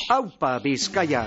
Aupa Bizkaia.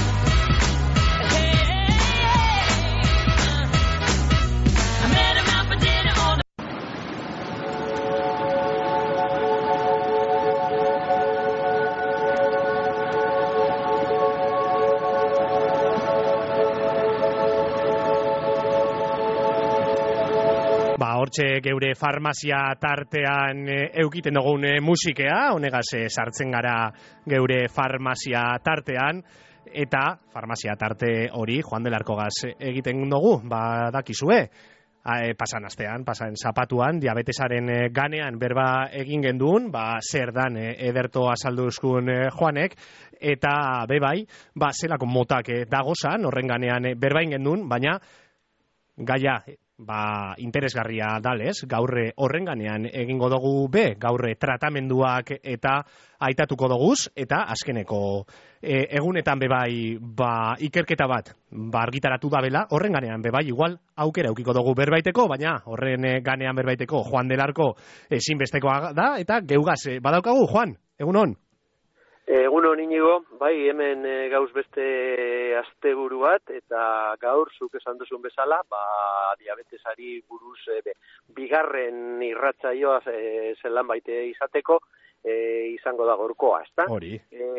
Hortxe geure farmazia tartean eukiten dugun musikea, honegaz sartzen gara geure farmazia tartean, eta farmazia tarte hori Juan del Arcogaz egiten dugu, dakizue. Pasan astean, pasan zapatuan, diabetesaren ganean berba egin genduen, zer dan ederto azalduzkun Juanek, eta bebai, zelako motak dagozan, horren ganean berba egin genduen, baina gaia interesgarria dalez, gaurre horren ganean egingo dugu gaurre tratamenduak eta aitatuko doguz, eta azkeneko egunetan bebai ikerketa bat argitaratu dabela, horren ganean bebai igual aukera eukiko dugu berbaiteko, baina horren ganean berbaiteko Juan del Arco ezinbestekoa da, eta geugaz badaukagu, Juan, egunon? Egunon Inigo, hemen gauz beste asteburu bat, eta gaur, zuk esan duzun bezala, diabetesari buruz bigarren irratsaioa zelan baite izateko, izango da gorkoa, ezta? Hori.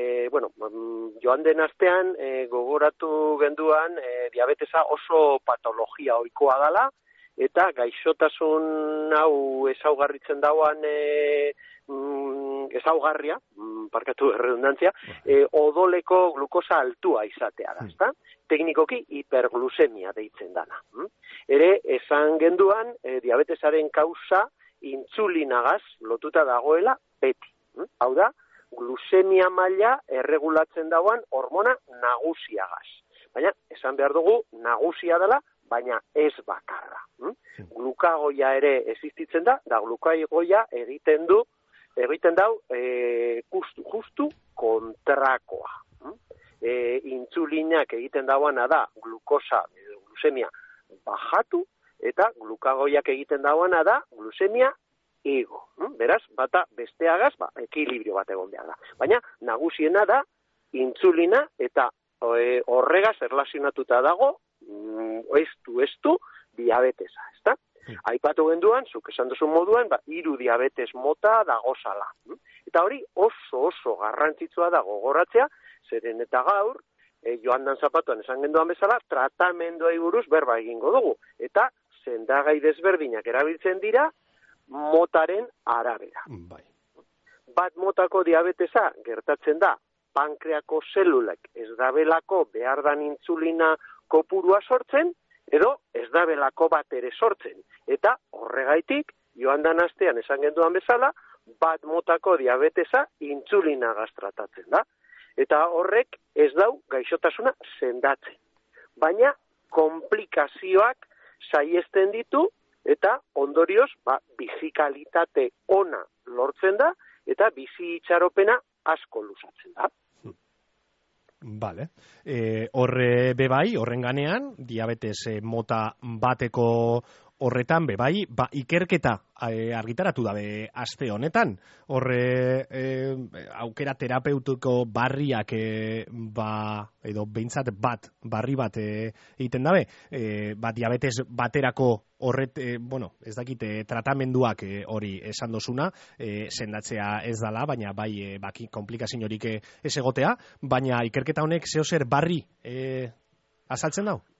Joan den astean, gogoratu genduan, diabetesa oso patologia ohikoa dala, eta gaixotasun hau ezaugarritzen dauan ezaugarria, parkatu erredundantzia, odoleko glukosa altua izatea da, ezta? Teknikoki hiperglusemia deitzen dana. Ere, esan genduan, diabetesaren kausa intsulinagaz lotuta dagoela beti. Hau da, glusemia maila erregulatzen dauan hormona nagusiagaz. Baina, esan behar dugu, nagusia dela, baina ez bakarra. Glukagoia ere existitzen da glukagoia egiten dau justu kontrakoa. Intsulinak egiten dauana da glukosa, glusemia bajatu, eta glukagoiak egiten dauana da glusemia igo. Beraz, bata besteagaz, ekilibrio bat egon behar da. Baina, nagusiena da intsulina eta horregaz erlazionatuta dago estu diabetesa, ezta? Aipatu genduan, zuk esan duzun moduan, 3 diabetes mota dagozala. Eta hori oso garrantzitsua da gogoratzea, zeren eta gaur, joan dan zapatuan esan genduan bezala, tratamenduai buruz berba egingo dugu. Eta sendagai desberdinak erabiltzen dira motaren arabera. Bat motako diabetesa gertatzen da, pankreako zelulek ez dabelako behar dan intsulina kopurua sortzen, edo ez dabelako bat ere sortzen. Eta horregaitik, joan dan astean esan genduan bezala, bat motako diabetesa intsulinagaz tratatzen da. Eta horrek ez dau gaixotasuna sendatzen. Baina komplikazioak saiesten ditu, eta ondorioz, bizikalitate ona lortzen da, eta bizi itxaropena asko luzatzen da. Vale. Horre bebai, horren ganean, diabetes mota bateko horretan bebai, ikerketa argitaratu dabe aste honetan. Horre aukera terapeutuko barriak edo behintzat barri bat egiten dabe, diabetes baterako horret, ez dakite tratamenduak hori esan dozuna, sendatzea ez dala, baina baki komplikazio horik ez egotea, baina ikerketa honek zehozer barri azaltzen dau?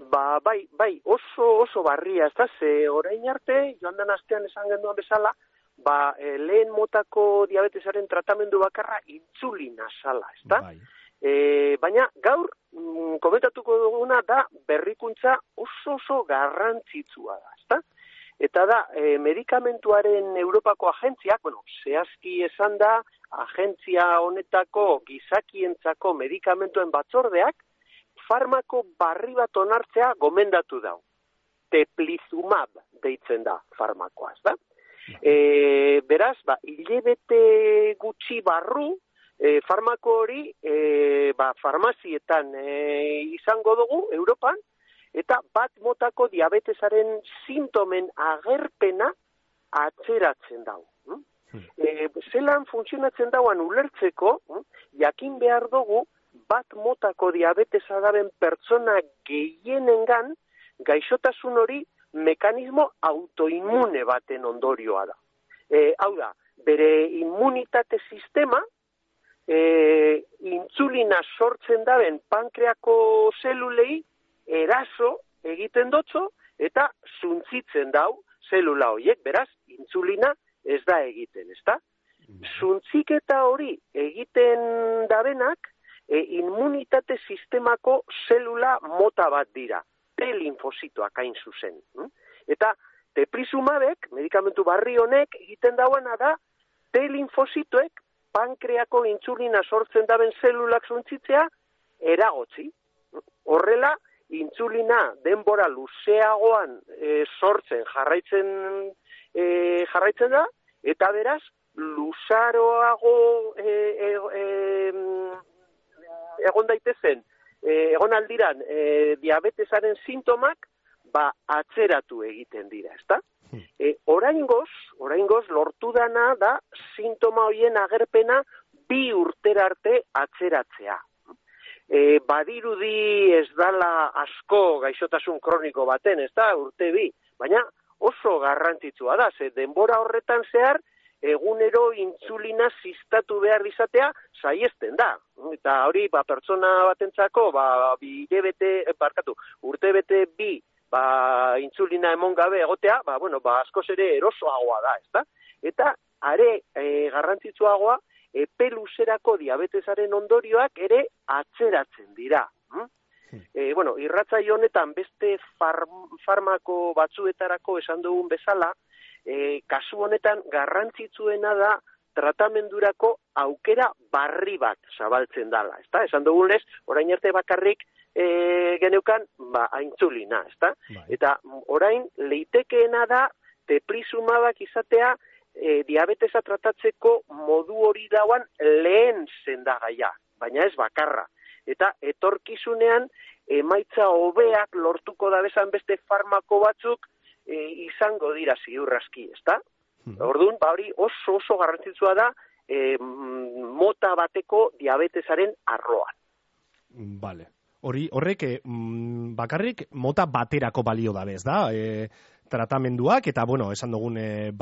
Oso barria, ez da, ze orain arte, joan den astean esan genduan bezala, lehen motako diabetesaren tratamendu bakarra intsulina zala, ez da? Baina gaur, komentatuko duguna da berrikuntza oso garrantzitsua da, ez da? Eta da, medikamentuaren Europako agentziak, zehazki esan da, agentzia honetako gizakientzako medikamentuen batzordeak, farmako barri bat onartzea gomendatu dau. Teplizumab deitzen da farmakoa, ez da? Beraz, hilabete gutxi barru, farmako hori farmazietan izango dugu Europan, eta bat motako diabetesaren sintomen agerpena atzeratzen dau. Zelan funtzionatzen dauan ulertzeko, jakin behar dugu, bat motako diabetesa daben pertsona gehienengan, gaixotasun hori mekanismo autoinmune baten ondorioa da. Hau da, bere immunitate sistema, intzulina sortzen daben pankreako zelulei eraso egiten dotzo eta zuntzitzen dau zelula horiek, beraz, intzulina ez da egiten, ezta? Zuntziketa hori egiten dabenak, immunitate sistemako zelula mota bat dira, T-linfozitoak hain zuzen. Eta teplizumabek, medikamentu barri honek, egiten dauana da, T-linfozitoek pankreako intzulina sortzen daben zelulak zuntzitzea eragotzi. Horrela, intzulina denbora luzeagoan sortzen jarraitzen da, eta beraz, luzaroago egon daitezen, egon aldiran diabetesaren sintomak, atzeratu egiten dira, ezta? Oraingoz lortu dana da sintoma horien agerpena 2 urtera arte atzeratzea. Badirudi ez dala asko gaixotasun kroniko baten, ezta? Urte 2, baina oso garrantzitsua da, ze denbora horretan zehar egunero intzulina sistatu behar izatea saiesten da. Eta hori, pertsona batentzako, urte bete 2, intzulina emon gabe egotea, askoz ere erosoagoa da, ezta? Eta are garrantzitsuagoa, epe luzerako diabetesaren ondorioak ere atzeratzen dira. Irratsaio honetan beste farmako batzuetarako esan dugun bezala, kasu honetan garrantzitsuena da tratamendurako aukera barri bat zabaltzen dala, ezta? Esan dugunez, orain arte bakarrik geneukan intzulina, ezta? Eta orain leitekeena da teplizumabak izatea diabetesa tratatzeko modu hori dauan lehen sendagaia, baina ez bakarra. Eta etorkizunean emaitza hobeak lortuko dabezan beste farmako batzuk izango dira ziurraski, ezta? Orduan, hori oso garrantzitsua da mota bateko diabetesaren arloan. Vale. Horrek bakarrik mota baterako balio dabez, da? Tratamenduak, eta, esan dugun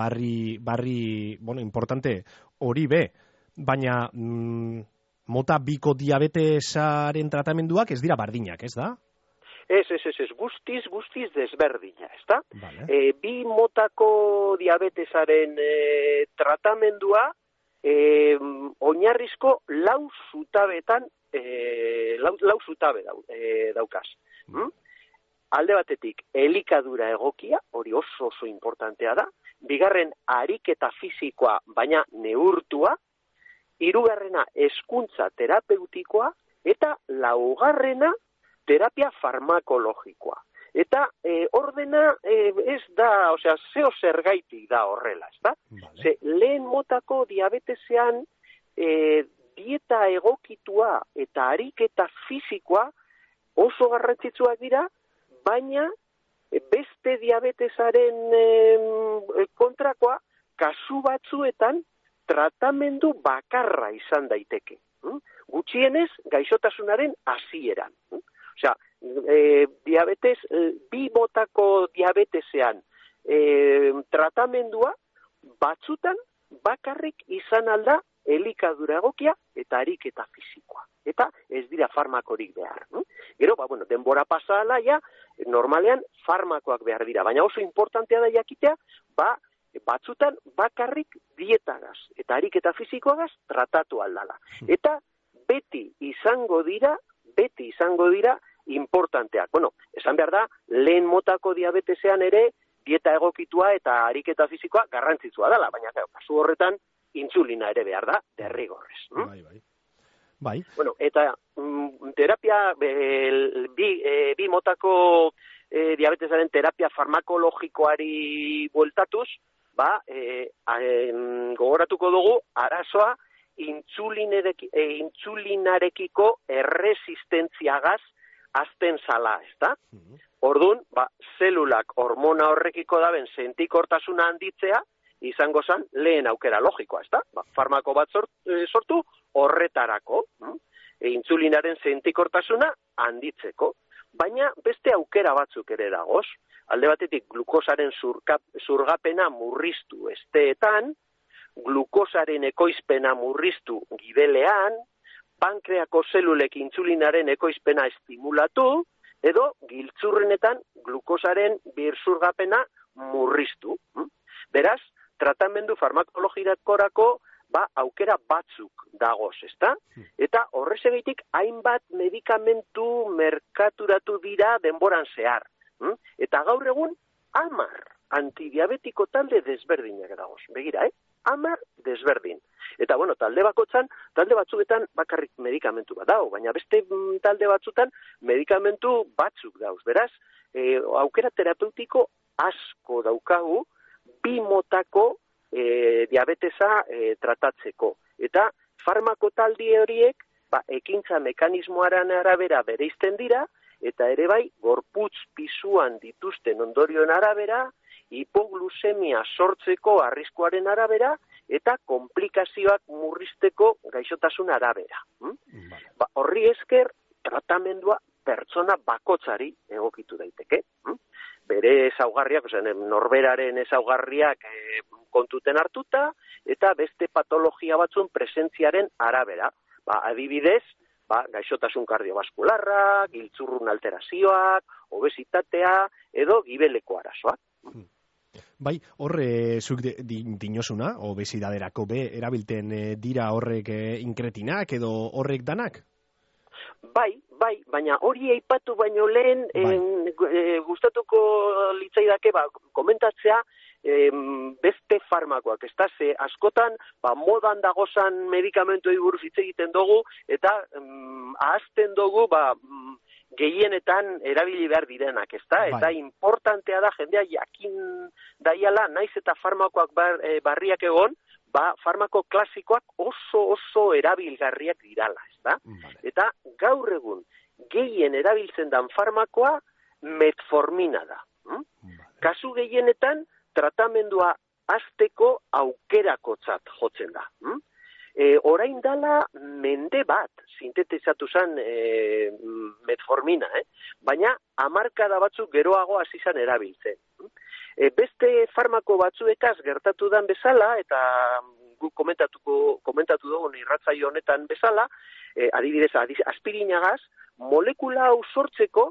barri, importante hori be, baina mota biko diabetesaren tratamenduak ez dira bardinak, ez da? Ez, guztiz desberdina, ez da? Vale. 2 motako diabetesaren tratamendua oinarrizko 4 zutabetan lau zutabe daukaz. Alde batetik, elikadura egokia, hori oso importantea da. Bigarren, ariketa fisikoa, baina neurtua. Hirugarrena, hezkuntza terapeutikoa. Eta laugarrena, terapia farmakologikoa. Eta ordena ez da, zeo zergaitik da horrela, ez da? Vale. Lehen motako diabetesean dieta egokitua eta ariketa fisikoa oso garrantzitsuak dira, baina beste diabetesaren kontrakoa kasu batzuetan tratamendu bakarra izan daiteke. Gutxienez gaixotasunaren hasieran. Diabetes, 2 motako diabetesean tratamendua batzutan bakarrik izan alda elikadura egokia eta ariketa fisikoa. Eta ez dira farmakorik behar. Gero, denbora pasa ala, normalean farmakoak behar dira. Baina oso importantea da jakitea, batzutan bakarrik dietagaz eta ariketa fisikoagaz tratatu aldala. Eta beti izango dira importanteak. Esan behar da, lehen motako diabetesean ere, dieta egokitua eta ariketa fisikoa garrantzitsua dela. Baina, kasu horretan, intzulina ere behar da, derrigorrez. Bai. Eta terapia, 2 motako diabetesaren terapia farmakologikoari bueltatuz, gogoratuko dugu, arazoa intzulinarekiko erresistentziagaz azten zala, ezta? Orduan, zelulak hormona horrekiko daben sentikortasuna handitzea, izango zen lehen aukera logikoa, ezta? Farmako bat sortu horretarako, intsulinaren sentikortasuna handitzeko, baina beste aukera batzuk ere dagoz. Alde batetik glukosaren zurgapena murriztu esteetan, glukosaren ekoizpena murriztu gibelean, pankreako zelulek intsulinaren ekoizpena estimulatu, edo giltzurrenetan glukosaren birzurgapena murriztu. Beraz, tratamendu farmakologikorako aukera batzuk dagoz, ezta? Eta horrezegaitik hainbat medikamentu merkaturatu dira denboran zehar. Eta gaur egun 10 antidiabetiko talde desberdinak dagoz. Begira, 10 desberdin. Eta, bueno, talde batzuetan bakarrik medikamentu bat dago, baina beste talde batzuetan medikamentu batzuk dauz. Beraz, aukera terapeutiko asko daukagu, 2 motako diabetesa tratatzeko. Eta farmako taldi horiek, ekintza mekanismoaren arabera bereizten dira, eta ere bai, gorputz pisuan dituzten ondorioen arabera, hipoglusemia sortzeko arriskuaren arabera, eta komplikazioak murrizteko gaixotasun arabera. Horri esker, tratamendua pertsona bakotzari egokitu daiteke. Bere ezaugarriak, norberaren ezaugarriak kontuten hartuta, eta beste patologia batzun presentziaren arabera. Adibidez, gaixotasun kardiobaskularra, giltzurrun alterazioak, obesitatea, edo gibeleko arazoak. Bai, horre zuk dinosuna, obesidaderako erabilten dira horrek inkretinak edo horrek danak? Bai, baina hori aipatu baino lehen gustatuko litzaidake komentatzea beste farmakoak, ez da, ze askotan modan dagozan medikamentuei buruz hitz egiten dugu eta ahazten dugu gehienetan erabili behar direnak, ez da? Eta importantea da jendea jakin daiala, naiz eta farmakoak barriak egon, farmako klasikoak oso erabilgarriak dirala, ez da? Eta gaur egun gehien erabiltzen dan farmakoa metformina da. Kasu gehienetan tratamendua hasteko aukerakotzat jotzen da. Orain dala mende bat sintetizatu zen metformina, baina hamarkada batzuk geroago hasi zen erabiltzen. Beste farmako batzuekaz gertatu dan bezala, eta guk komentatu dugun irratzaio honetan bezala, adibidez aspirinagaz, molekula hau sortzeko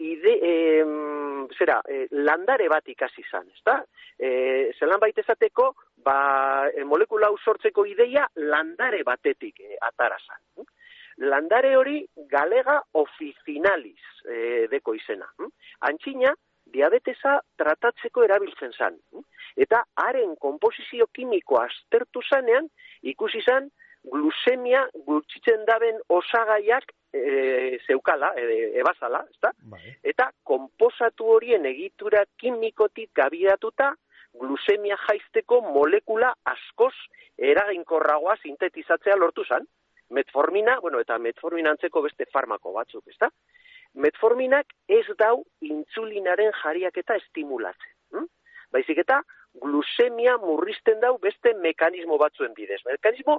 landare bat ikasi zan, ezta? Zelan baitezateko, molekula hau sortzeko ideia landare batetik atara zan. Landare hori galega officinalis deko izena. Antxina, diabetesa tratatzeko erabiltzen zan. Eta haren konposizio kimikoa aztertu zanean, ikusi zan, glusemia gutxitzen daben osagaiak zeukala, ebazala, ezta? Eta konposatu horien egitura kimikotik gabiatuta glusemia jaisteko molekula askoz eraginkorragoa sintetizatzea lortu zan. Metformina, eta metformina antzeko beste farmako batzuk, ezta? Metforminak ez dau intsulinaren jariaketa estimulatzen. Baizik eta glusemia murrizten dau beste mekanismo batzuen bidez. Mekanismo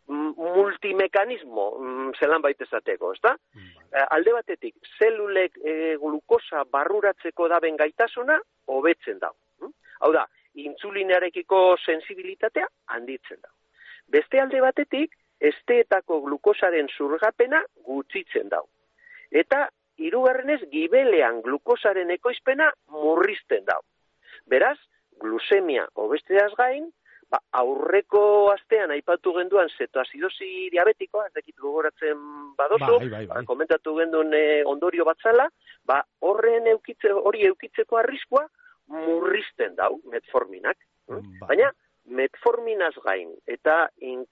multimekanismo zelan baitezateko, ezta? Alde batetik, zelulek glukosa barruratzeko daben gaitasuna hobetzen dau. Hau da, intsulinarekiko sensibilitatea handitzen dau. Beste alde batetik, esteetako glukosaren zurgapena gutxitzen dau. Eta hirugarrenez gibelean glukosaren ekoizpena murrizten dau. Beraz, glusemia hobesteaz gain, aurreko astean aipatu genduan zetoazidosi diabetikoa, ez dakit gogoratzen badozu, komentatu genduen ondorio batzala, hori eukitzeko arriskua murrizten dau metforminak. Baina, metforminaz gain eta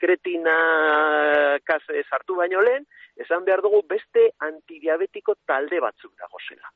inkretinakaz sartu baino lehen, esan behar dugu beste antidiabetiko talde batzuk dagozela.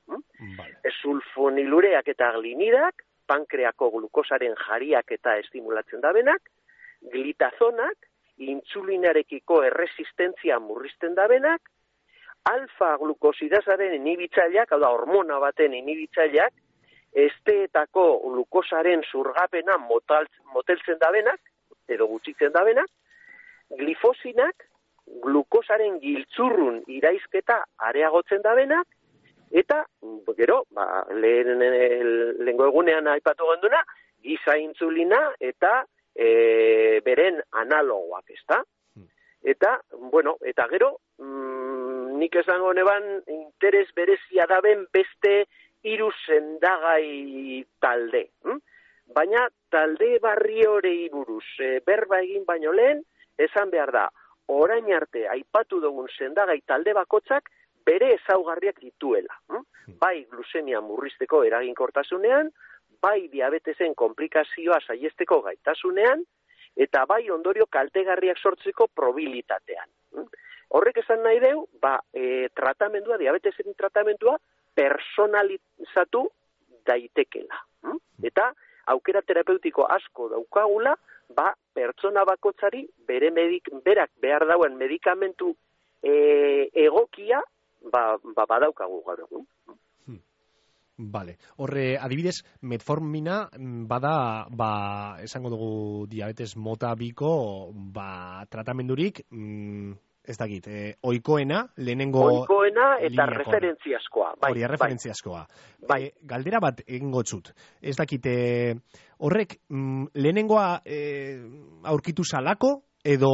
Sulfonilureak eta glinidak, pankreako glukosaren jariak eta estimulatzen dabenak, glitazonak, intsulinarekiko erresistentzia murrizten dabenak, alfa-glukosidazaren inhibitzaileak, hau da, hormona baten inhibitzaileak, esteetako glukosaren zurgapena moteltzen dabenak, edo gutxitzen dabenak, glifosinak, glukosaren giltzurrun iraizketa areagotzen dabenak, eta, gero, lehengo egunean aipatu genduna, giza intzulina eta beren analogoak, ezta? Eta, bueno, eta gero, nik esango neban, interes berezia daben beste 3 sendagai talde. Baina talde barri horei buruz berba egin baino lehen, esan behar da, orain arte aipatu dugun sendagai talde bakotzak bere ezaugarriak dituela. Bai glusemia murrizteko eraginkortasunean, bai diabetesen komplikazioa saihesteko gaitasunean, eta bai ondorio kaltegarriak sortzeko probabilitatean. Horrek esan nahi deu, tratamendua, diabetesen tratamendua, personalizatu daitekela. Eta aukera terapeutiko asko daukagula, pertsona bakotzari berak behar dauen medikamentu egokia badaukagu gaur egun. Vale. Horre, adibidez, metformina bada, esango dugu diabetes mota biko, tratamendurik, ez dakit, oikoena, lehenengo... Oikoena eta referentziaskoa. Hori, referentziaskoa. Galdera bat egingo txut. Ez dakit, horrek, lehenengoa aurkitu salako, edo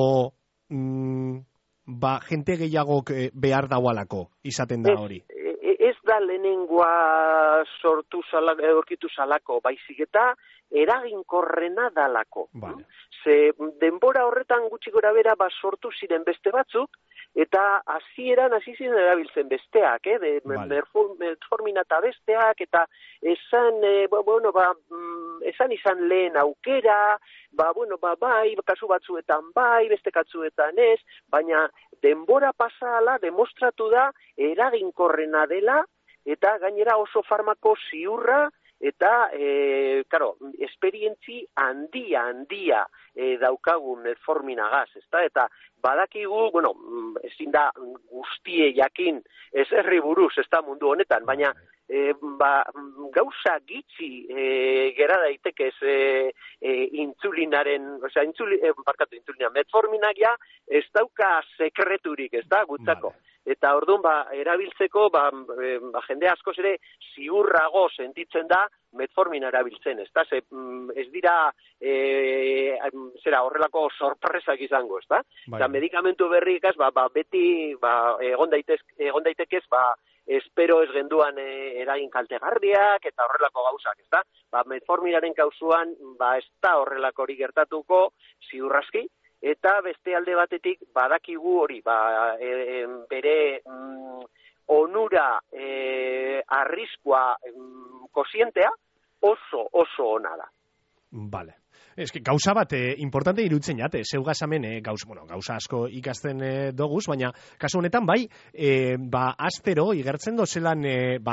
jente gehiagok behar daualako, izaten da hori? Ez da lehenengoa aurkitu salako, baizik eta eraginkorrena dalako. Vale. Ze denbora horretan gutxi gora bera sortu ziren beste batzuk, eta hasi ziren erabiltzen besteak, metformina eta besteak, eta esan izan lehen aukera, bai, kasu batzuetan bai, beste katzuetan ez, baina denbora pasala demostratu da eraginkorrena dela, eta gainera oso farmako ziurra, eta, esperientzi handia daukagun metforminagaz, ezta? Eta badakigu, ezin da guztie jakin ez herri buruz, ez da mundu honetan, baina gauza gitxi gera daitekez intsulinaren, intsulina, metforminak ja ez dauka sekreturik, ez da, gutzako. Vale. Eta orduan, erabiltzeko, jende askoz ere ziurrago sentitzen da metformina erabiltzen, ez da? Ez dira horrelako sorpresak izango, ez da? Eta medikamentu berrikaz, beti egon daitekez, espero ez genduan eragin kaltegarriak eta horrelako gauzak, ez da? Metforminaren kausuan, ez da horrelako hori gertatuko ziurraski, eta beste alde batetik badakigu hori, bere onura arriskua kosientea oso ona da. Vale. Ez que gauza bat importante iruditzen jate, zeugaz hemen gauza asko ikasten doguz, baina kasu honetan astero igertzen dozelan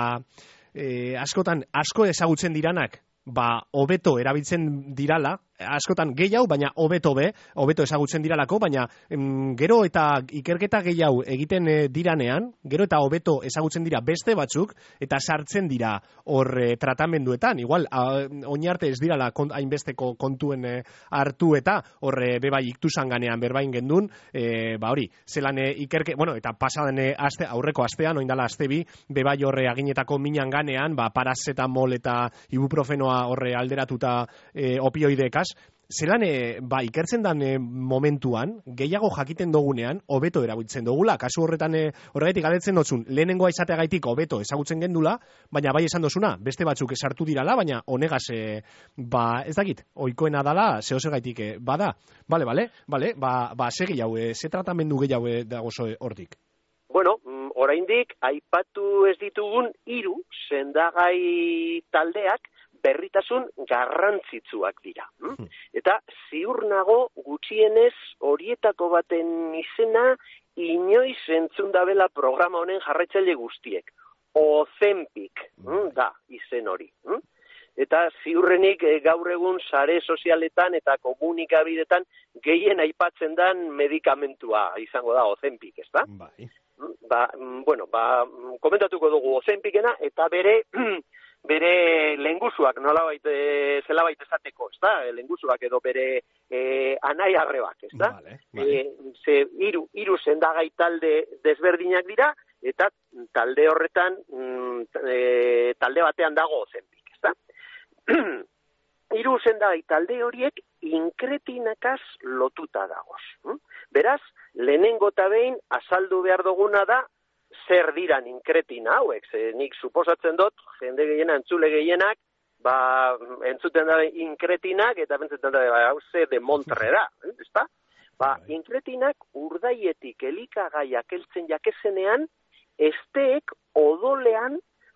askotan asko ezagutzen diranak, hobeto erabiltzen dirala, askotan gehiago, baina hobeto ezagutzen diralako, baina gero eta ikerketa gehiago egiten diranean, gero eta hobeto ezagutzen dira beste batzuk, eta sartzen dira hor tratamenduetan, igual, oinarte ez dirala hainbesteko kontuen hartu eta horre bebai iktusan ganean berbain gendun, hori, zelan eta pasaden aurreko astean, oindala astebi, bebai horre aginetako minan ganean, parazetamol eta ibuprofenoa horre alderatuta opioidekaz, zelan ikertzen dan momentuan, gehiago jakiten dugunean, hobeto erabiltzen dugula. Kasu horretan, horregatik galdetzen dotzun, lehenengoa izateagaitik hobeto ezagutzen gendula, baina bai esan dozuna, beste batzuk esartu dirala, baina honegaz, ez dakit, oikoena dala, zehozegaitik bada. Bale, segi hau, ze tratamendu gehiago dagozo hortik? Bueno, oraindik aipatu ez ditugun 3 sendagai taldeak berritasun garrantzitsuak dira. Eta ziur nago gutxienez horietako baten izena inoiz entzun dabela programa honen jarraitzaile guztiek. Ozempic da izen hori. Eta ziurrenik gaur egun sare sozialetan eta komunikabidetan gehien aipatzen dan medikamentua izango da Ozempic, ez da? Bai. Komentatuko dugu Ozempicena eta bere bere lengusuak nolabait zelabait esateko, ezta? Lengusuak edo bere anai arrebak, ezta? Ze hiru sendagai talde desberdinak dira eta talde horretan talde batean dago Ozempik, ezta? Hiru sendagai talde horiek inkretinakaz lotuta dagoz. Beraz, lehenengo eta behin azaldu behar duguna da zer diran inkretina hauek, nik suposatzen dut, jende gehiena, entzule gehienak, entzuten da inkretinak, eta pentsetan da, hau ze de Montre da, ezta? Inkretinak urdaietik elikagaiak heltzen jakezenean, esteek odolean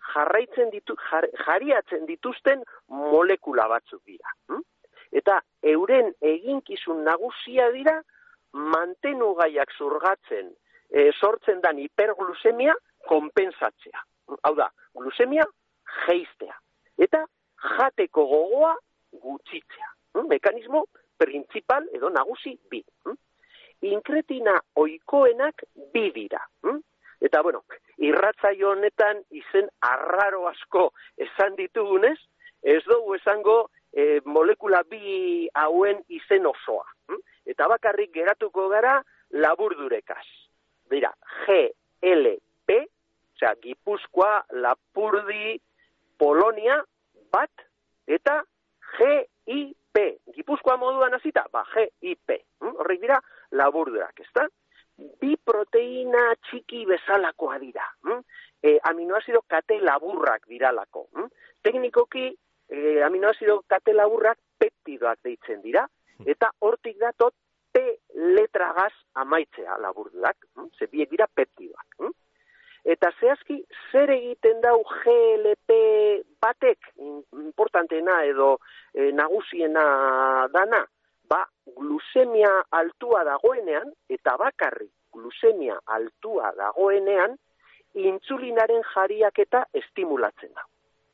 jariatzen dituzten molekula batzuk dira. Eta euren eginkizun nagusia dira, mantenugaiak zurgatzen, sortzen dan hiperglusemia konpensatzea. Hau da, glusemia jeistea. Eta jateko gogoa gutxitzea. Mekanismo principal edo nagusi bi. Inkretina ohikoenak bi dira. Eta, bueno, irratsaio honetan izen arraro asko esan ditugunez, ez dugu esango molekula bi hauen izen osoa. Eta bakarrik geratuko gara laburdurekaz. Dira, GLP, osea, Gipuzkoa, Lapurdi, Polonia, bat, eta GIP. Gipuzkoa moduan hasita, GIP. Horrek dira laburdurak, ezta? Bi proteina txiki bezalakoa dira. Aminoazido kate laburrak diralako. Teknikoki, aminoazido kate laburrak peptidoak deitzen dira, eta hortik datot P letragaz amaitzea laburduak, ze biek dira peptidoak. Eta zehazki, zer egiten dau GLP batek, importantena edo nagusiena dana, glusemia altua dagoenean, eta bakarrik glusemia altua dagoenean, intsulinaren jariaketa estimulatzen da.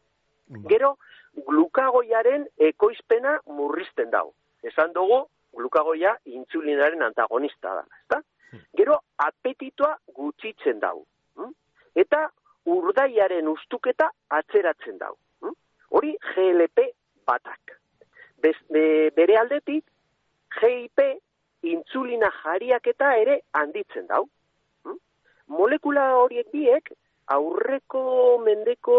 Gero, glukagoiaren ekoizpena murrizten dau. Esan dugu, glukagoia intsulinaren antagonista da, ezta? Gero, apetitoa gutxitzen dau. Eta urdaiaren ustuketa atzeratzen dau. Hori GLP batak. Bere aldetik, GIP intsulina jariaketa ere handitzen dau. Molekula horiek biek aurreko mendeko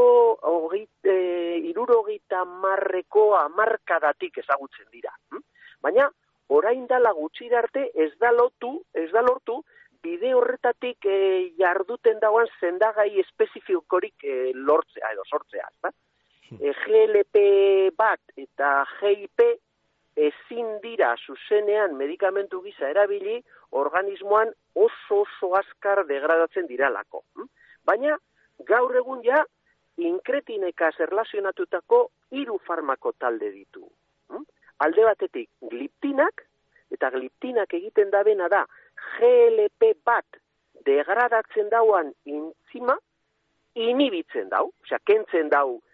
70ko hamarkadatik ezagutzen dira. Baina, orain dala gutxi arte ez da lortu bide horretatik jarduten dauan sendagai espezifikorik lortzea edo sortzea. GLP bat eta GIP ezin dira zuzenean medikamentu gisa erabili organismoan oso azkar degradatzen diralako. Baina, gaur egun ja, inkretinekaz erlazionatutako 3 farmako talde ditu. Alde batetik gliptinak, eta gliptinak egiten dabena da GLP bat degradatzen dauan entzima inhibitzen dau, osea, kentzen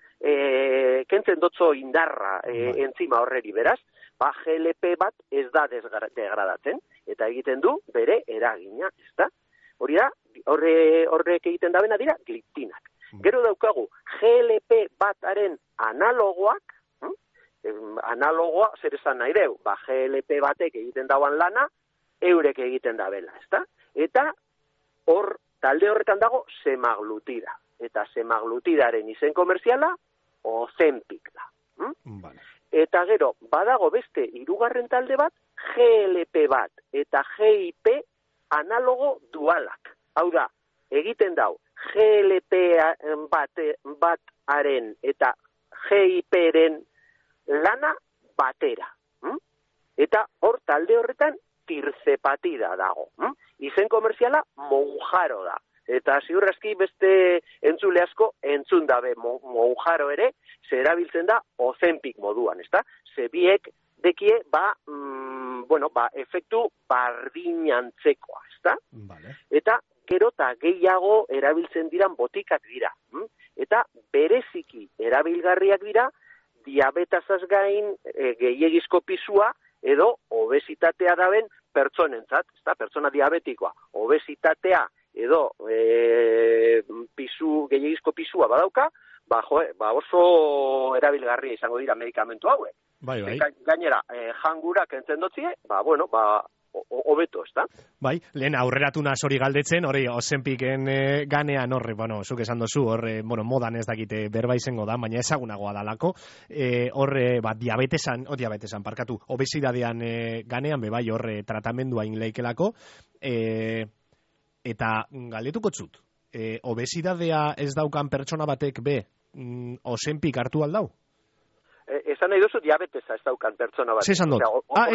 dotzo indarra entzima horreri, beraz, GLP bat ez da degradatzen, eta egiten du bere eragina, ezta? Hori da, horrek egiten dabena dira gliptinak. Gero daukagu, GLP bataren analogoak, analogoa, zer esan nahi deu, GLP batek egiten dauan lana, eurek egiten dabela, ezta? Eta talde horretan dago semaglutida. Eta semaglutidaren izen komerziala, Ozempik da. Eta gero, badago beste 3. talde bat, GLP bat eta GIP analogo dualak. Hau da, egiten dau, GLP bataren eta GIPren lana batera. Eta hor talde horretan tirzepatida dago. Izen komerziala Mounjaro da. Eta ziurrazki beste entzule asko entzun dabe Mounjaro ere, ze erabiltzen da Ozempik moduan, ezta? Ze biek dekie, efektu bardinantzekoa, ezta? Eta gero eta gehiago erabiltzen diran botikak dira. Eta bereziki erabilgarriak dira, diabetazaz gain gehiegizko pisua edo obesitatea daben pertsonentzat, ezta? Pertsona diabetikoa, obesitatea edo gehiegizko pisua badauka, oso erabilgarria izango dira medikamentu hauek. Bai. Gainera, jangurak entzen dotzie, hobeto, ezta? Bai, lehen aurreratu hori galdetzen, hori Ozempiken ganean horre, zuk esan dozu, horre, modan ez dakite berba izango da, baina ezagunagoa dalako, horre, diabetesan, obesidadean ganean, bai, horre, tratamendua inleikelako, eta galdetuko zut, obesidadea ez daukan pertsona batek Ozempik hartu aldau? Esan nahi duzu diabetesa ez daukan pertsona batek. Zesan dut.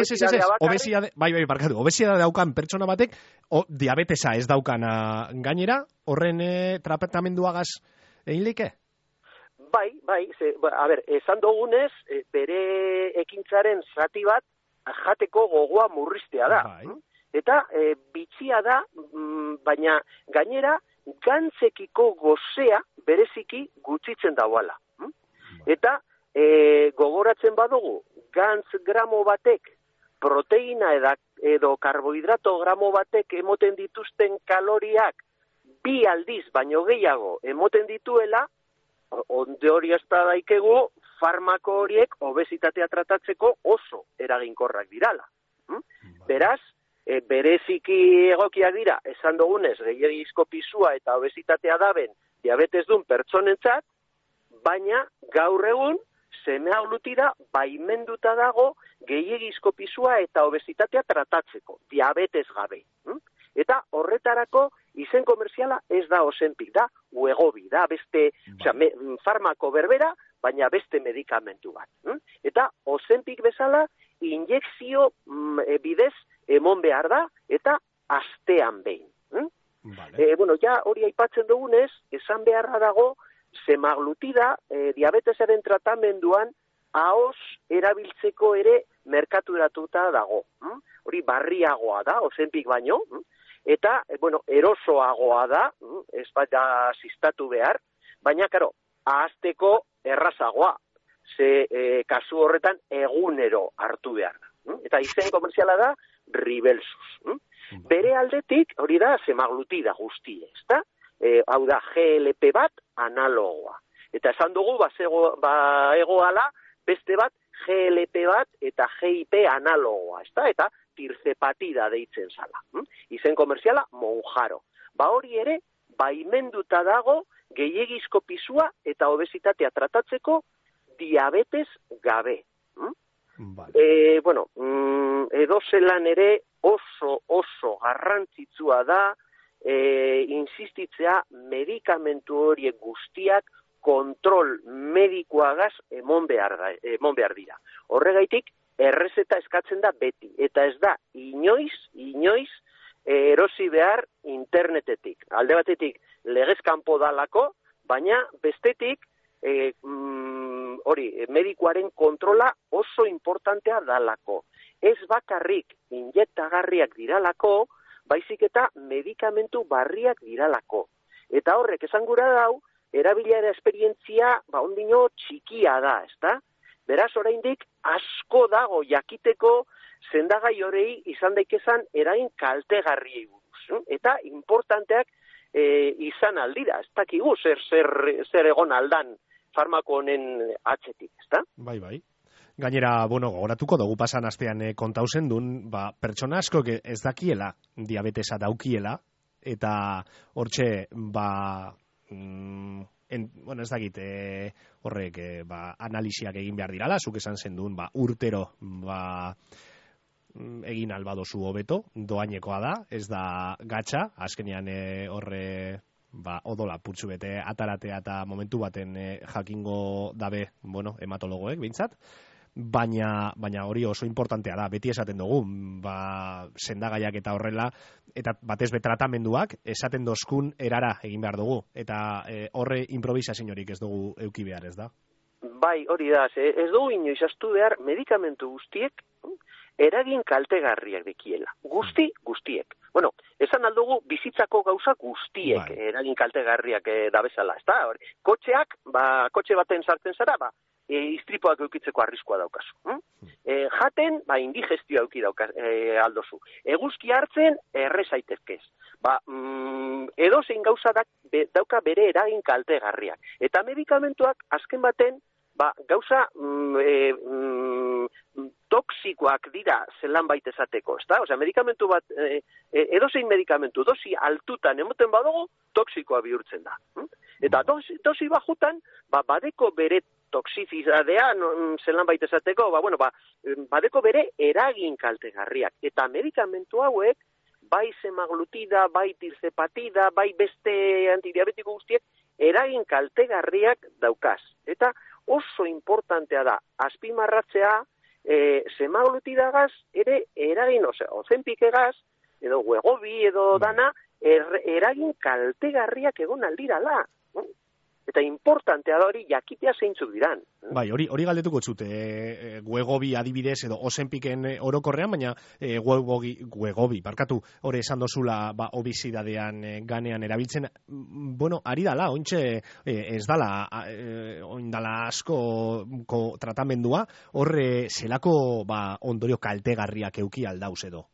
Obesidadea daukan pertsona batek, diabetesa ez daukan gainera, horren tratamenduagaz egin leike? Bai, esan dugunez, bere ekintzaren zati bat jateko gogoa murriztea da. Bai. Eta bitxia da, baina gainera gantzekiko gozea bereziki gutxitzen dauala. Eta gogoratzen badugu, gantz gramo batek, proteina edo karbohidrato gramo batek emoten dituzten kaloriak 2 aldiz baino gehiago emoten dituela, onde hori ez da daikegu, farmako horiek obesitatea tratatzeko oso eraginkorrak dirala. Beraz, bereziki egokiak dira, esan dugunez, gehiagizko pisua eta obesitatea daben diabetes dun pertsonentzat, baina gaur egun, semea glutida baimenduta dago gehiegizko pisua eta obesitatea tratatzeko, diabetes gabe. Eta horretarako izen komerziala ez da Ozempik, da Wegovy, da beste farmako berbera, baina beste medikamentu bat. Eta Ozempik bezala injekzio bidez emon behar da eta astean behin. Ja hori aipatzen dugunez, esan beharra dago semaglutida diabetesaren tratamenduan ahoz erabiltzeko ere merkaturatuta dago. Hori barriagoa da, Ozempik baino, eta, erosoagoa da, ez baina zistatu behar, baina, ahazteko errazagoa, ze kasu horretan egunero hartu behar da. Eta izen komerziala da Ribelsus. Bere aldetik, hori da, semaglutida guztie, ez da? Hau da, GLP bat analogoa. Eta esan dugu, egoala, beste bat, GLP bat eta GIP analogoa, ez da? Eta tirzepatida deitzen zala. Izen komerziala, Monjaro. Hori ere, baimenduta dago gehiegizko pisua eta obesitatea tratatzeko diabetes gabe. Edozelan ere oso garrantzitsua da insistitzea medikamentu horiek guztiak kontrol medikoagaz emon behar dira. Horregaitik, errezeta eskatzen da beti, eta ez da inoiz erosi behar internetetik. Alde batetik legez kanpo dalako, baina bestetik medikoaren kontrola oso importantea dalako. Ez bakarrik injektagarriak diralako, baizik eta medikamentu barriak diralako. Eta horrek esan gura dau, erabilera esperientzia ondino txikia da, ezta? Beraz, oraindik asko dago jakiteko sendagai horei izan daikezan eragin kaltegarriei buruz. Eta importanteak izan aldira, ez dakigu zer egon aldan farmako honen atzetik, ezta? Bai. Gainera, gogoratuko dugu pasan astean kontauzen duen, pertsona asko ez dakiela diabetesa daukiela, eta hortxe, ez dakit, horrek, analisiak egin behar dirala, zuk esan zen duen, urtero, egin albadozu hobeto, doainekoa da, ez da gatsa, azkenean horre, odola putzu bete ataratea eta momentu baten jakingo dabe, hematologoek, behintzat, baina hori oso importantea da, beti esaten dugu, sendagaiak eta horrela, eta batez be tratamenduak, esaten dozkun erara egin behar dugu, eta horre improvisaziorik ez dugu euki behar, ez da? Bai, hori da, ez dugu inoiz astu behar medikamentu guztiek eragin kaltegarriak dekiela. Guztiek. Esan aldugu bizitzako gauza guztiek eragin kaltegarriak da bezala, ez da? Kotxeak, kotxe baten sartzen zara, istripoak eukitzeko arriskua daukazu. Jaten, indigestioa euki aldozu. Eguzki hartzen, errez aitezkez. Edozein gauza dauka bere eragin kaltegarriak. Eta medikamentuak azken baten, gauza toksikoak dira zelan baita esateko, ezta? Osea, medikamentu bat, edozein medikamentu, dosi altutan emoten badugu, toksikoa bihurtzen da. Eta dosi bajutan, badeko bere toxizidadea, zelan baita esateko, badeko bere eragin kaltegarriak. Eta medikamentu hauek, bai semaglutida, bai tirzepatida, bai beste antidiabetiko guztiek, eragin kaltegarriak daukaz. Eta oso importantea da, azpimarratzea, semaglutidagaz ere eragin, ozenpikegaz, edo Wegovy edo dana, eragin kaltegarriak egon aldirala. Eta importantea da hori jakitea zeintzuk diran. Bai, hori galdetuko zute, Wegovy adibidez edo Ozempiken orokorrean, baina Wegovy, barkatu, hori esan dozula obesidadean ganean erabiltzen, ari dala, ointxe ez dala, oindala asko tratamendua, horre zelako ondorio kaltegarriak euki aldauz edo?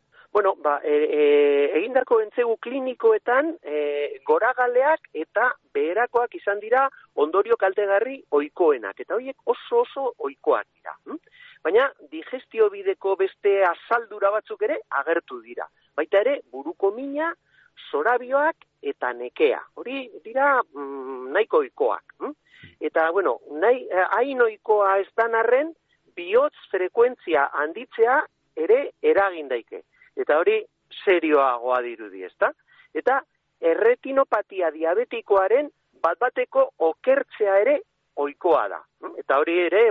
Egindarko entzegu klinikoetan goragaleak eta beherakoak izan dira ondorio kaltegarri ohikoenak. Eta horiek oso ohikoak dira. Baina digestio bideko beste azaldura batzuk ere agertu dira. Baita ere buruko mina, zorabioak eta nekea. Hori dira nahiko ohikoak. Eta, hain ohikoa ez dan arren, bihotz frekuentzia handitzea ere eragin daike. Eta hori serioagoa dirudi, ezta? Eta erretinopatia diabetikoaren bat-bateko okertzea ere ohikoa da. Eta hori ere,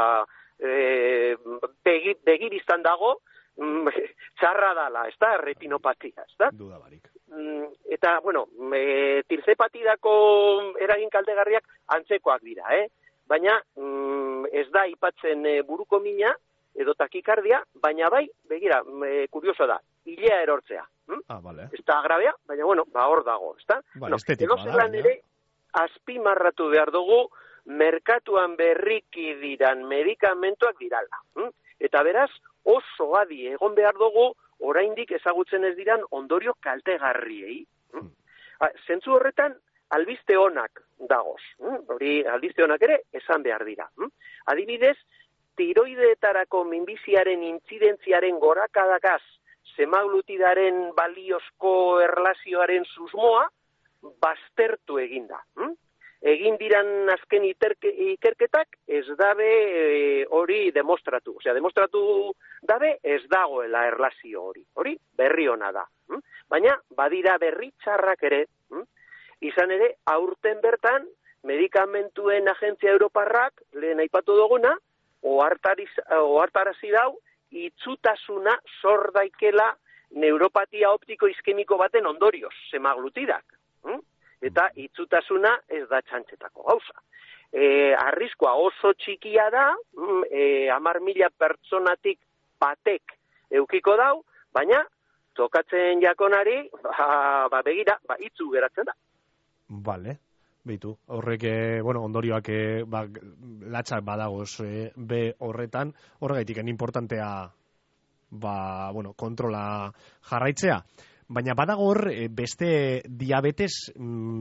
begiristan dago, txarra dala, ezta? Erretinopatia, ezta? Duda barik. Eta, tirzepatidako eragin kaltegarriak antzekoak dira, Baina ez da aipatzen buruko mina, edo takikardia, baina begira, kurioso da, hilea erortzea. Vale. Ez da grabea, baina hor dago, ezta? Estetikoa da. Edo ere, azpimarratu behar dugu, merkatuan berriki diran medikamentuak dirala. Eta beraz, oso adi egon behar dugu, oraindik ezagutzen ez diran ondorio kaltegarriei. Zentzu horretan, albiste onak dagoz. Hori, albiste onak ere, esan behar dira. Adibidez, tiroideetarako minbiziaren intzidentziaren gorakadakaz semaglutidaren baliozko erlazioaren susmoa baztertu eginda. Egin diran azken ikerketak ez dabe hori demostratu. Osea, demostratu dabe ez dagoela erlazio hori. Hori berri ona da. Baina badira berri txarrak ere. Izan ere, aurten bertan medikamentuen agentzia Europarrak, lehen aipatu duguna, ohartarazi dau, itzutasuna sor daikela neuropatia optiko iskemiko baten ondorioz, semaglutidak. Eta itzutasuna ez da txantxetako gauza. Arriskoa oso txikia da, 10.000 pertsonatik batek eukiko dau, baina tokatzen jakonari, begira, itzu geratzen da. Vale. Beitu, horrek, ondorioak latxak badagoz be horretan, horregaitik importantea kontrola jarraitzea. Baina badago hor beste diabetes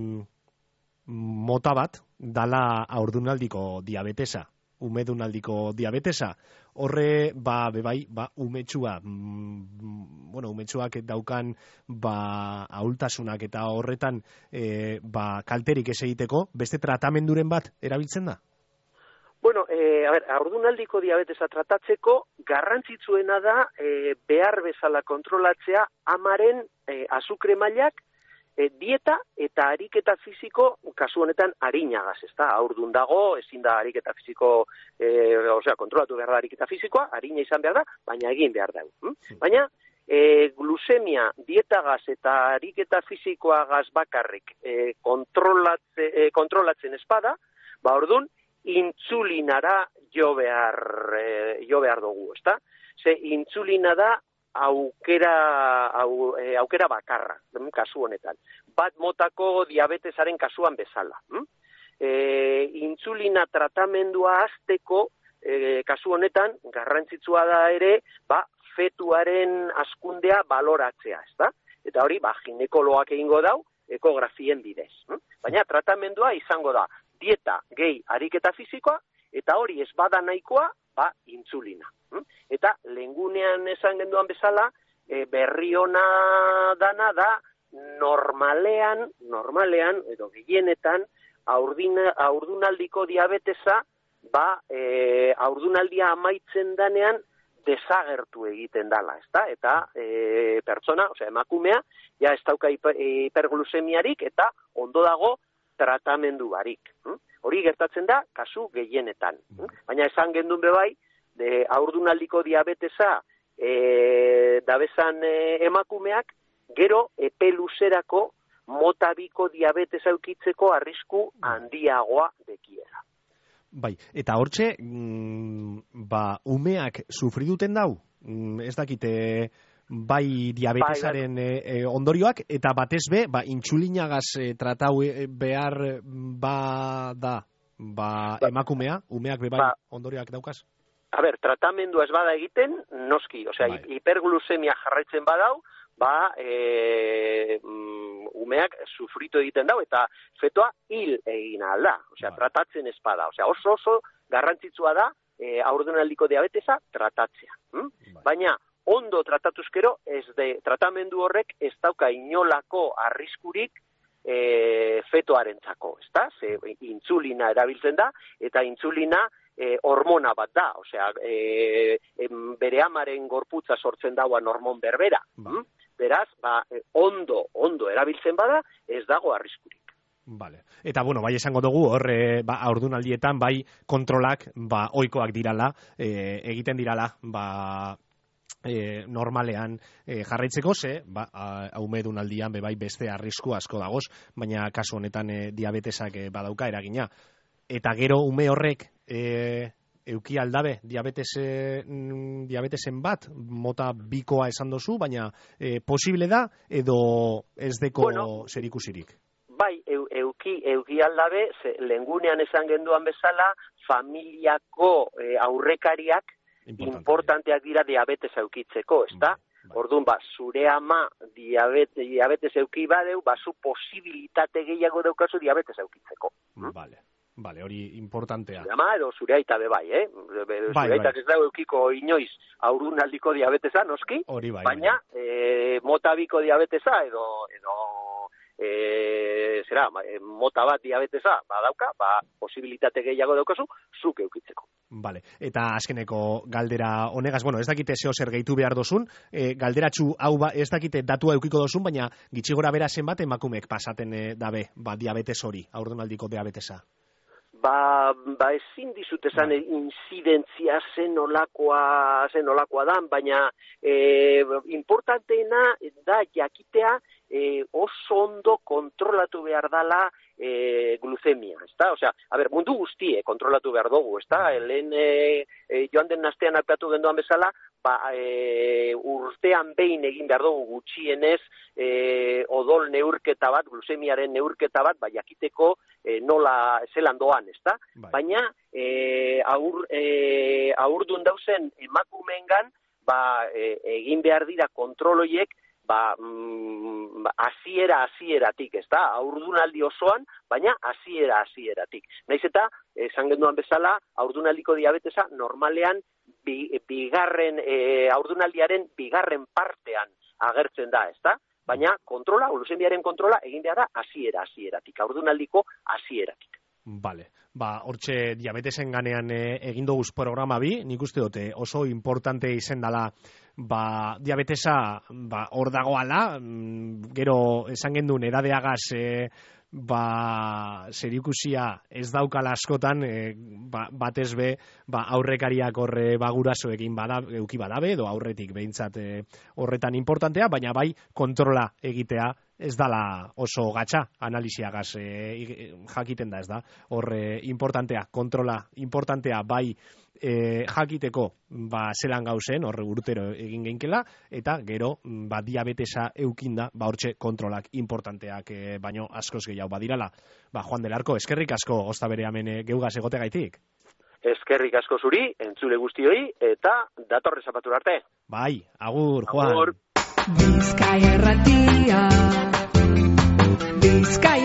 mota bat dala haurdunaldiko diabetesa, umedunaldiko diabetesa. Horre, umetsua, umetsuak daukan ahultasunak eta horretan kalterik ez egiteko, beste tratamenduren bat erabiltzen da? Haurdunaldiko diabetesa tratatzeko garrantzitsuena da behar bezala kontrolatzea amaren azukre mailak dieta eta ariketa fisiko, kasu honetan arinagaz, ezta? Haurdun dago, ezin da ariketa fisiko, kontrolatu behar da ariketa fisikoa, arina izan behar da, baina egin behar da. Baina, glusemia, dietagaz eta ariketa fisikoagaz bakarrik kontrolatzen espada, ordun intsulinara jo behar dugu, ezta? Ze intsulina da aukera bakarra, kasu honetan. Bat motako diabetesaren kasuan bezala. intzulina tratamendua hasteko, kasu honetan, garrantzitsua da ere, fetuaren hazkundea baloratzea, ezta? Eta hori, ginekoloak egingo dau, ekografien bidez. Baina tratamendua izango da, dieta, gehi, ariketa fisikoa, eta hori ez bada nahikoa, intzulina. Eta lehengunean esan genduan bezala, berri ona dana da, normalean, edo gehienetan, haurdunaldiko diabetesa, haurdunaldia amaitzen danean, desagertu egiten dala, ezta? Eta pertsona, osea, emakumea, ja ez dauka hiperglusemiarik eta ondo dago tratamendu barik. Hori gertatzen da, kasu gehienetan. Baina esan gendun bebai, haurdunaldiko diabetesa dabezan emakumeak, gero epe luzerako mota biko diabetesa eukitzeko arrisku handiagoa dekiera. Bai, eta hortxe, umeak sufriduten dau, ez dakite, bai diabetesaren ondorioak, eta batez be, intsulinagaz tratau behar emakumea, umeak be bai ondorioak daukaz? A ber, tratamendu ez bada egiten, noski, osea, hiperglusemia jarraitzen badau, umeak sufritu egiten dau, eta fetoa hil egin alda, osea, tratatzen ez bada, osea, oso garrantzitsua da, haurdunaldiko diabetesa tratatzea. Baina, ondo tratatuzkero, tratamendu horrek ez dauka inolako arriskurik fetoarentzako, ezta? Ze intzulina erabiltzen da, eta intzulina hormona bat da, osea, bere amaren gorputza sortzen dauan hormon berbera. Beraz, ondo erabiltzen bada, ez dago arriskurik. Vale. Eta, bai esango dugu, haurdunaldietan, bai kontrolak, ohikoak dirala, egiten dirala, normalean jarraitzeko, haumedunaldian, bai beste arrisku asko dagoz, baina kasu honetan diabetesak badauka eragina. Eta gero ume horrek euki aldabe diabetesen bat, mota bikoa esan dozu, baina posible da edo ez deko zerikusirik? Bai, euki aldabe, lehengunean esan genduan bezala, familiako aurrekariak importanteak dira diabetesa eukitzeko, ezta? Orduan, zure ama diabetes euki badeu, zu posibilitate gehiago daukazu diabetesa eukitzeko. Vale, hori importantea. Zure ama edo zure aita be bai, zure aitak ez dago eukiko inoiz haurdunaldiko diabetesa, noski, baina mota biko diabetesa edo mota bat diabetesa badauka, posibilitate gehiago daukazu, zuk eukitzeko. Vale, eta azkeneko galdera honegaz, ez dakite zeo zer gehitu behar dozun, galderatxu hau ez dakite datua eukiko dozun, baina gitxigora bera zenbat emakumek pasaten dabe, diabetes hori, haurdunaldiko diabetesa. Ezin dizut esan incidentzia zen olakoa dan, baina importanteena da jakitea oso ondo kontrolatu behar dala glucemia, ezta? Osea, mundu guztie kontrolatu behar dugu, ezta? Lehen joan den astean aipatu genduan bezala, urtean behin egin behar dugu gutxienez odol neurketa bat, glusemiaren neurketa bat, jakiteko nola zelan doan, ezta? Baina haurdun dauzen emakumeengan egin behar dira kontroloiek hasieratik, ezta? Haurdunaldi osoan, baina hasieratik. Naiz eta, esan genduan bezala, haurdunaldiko diabetesa normalean haurdunaldiaren bigarren partean agertzen da, ezta? Baina kontrola, glusemiaren kontrola egin behar da hasieratik, haurdunaldiko hasieratik. Vale, hortxe diabetesen ganean egin doguz programa bi, nik uste dute oso importante izen dala diabetesa hor dagoala, gero esan gendun edadeagaz zerikusia ez daukala askotan, batez be aurrekariak horre gurasoekin euki badabe, edo aurretik behintzat horretan importantea, baina bai kontrola egitea ez dala oso gatxa analisiagaz jakiten da, ez da. Hor importantea, kontrola importantea bai jakiteko zelan gauzen, horre urtero egin geinkela, eta gero diabetesa eukinda, hortxe kontrolak importanteak baino askoz gehiago badirala. Juan del Arco, eskerrik asko ozta bere hemen geugaz egotegaitik. Eskerrik asko zuri, entzule guztioi, eta datorre zapatura arte. Bai, agur, Juan. Agur. Bizkaia Irratia, Bizkaia